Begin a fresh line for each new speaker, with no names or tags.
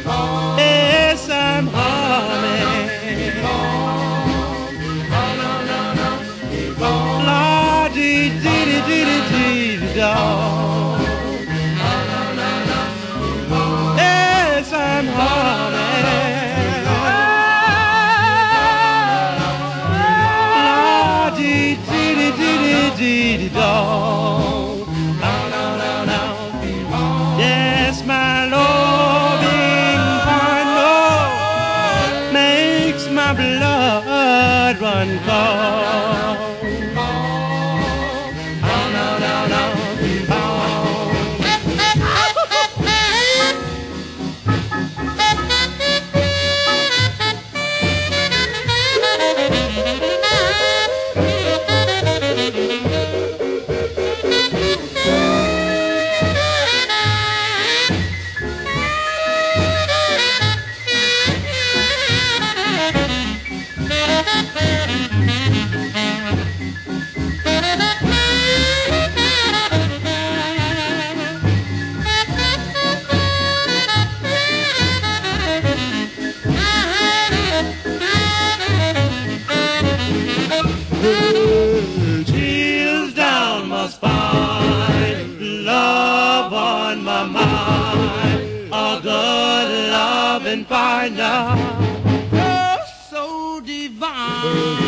Yes, I'm humming. La dee dee dee dee dee dee da. Yes, I'm humming. La dee dee dee dee dee dee da. Yes, my loving partner makes my blood run cold. Chills down my spine, love on my mind, a good loving partner, oh, so divine.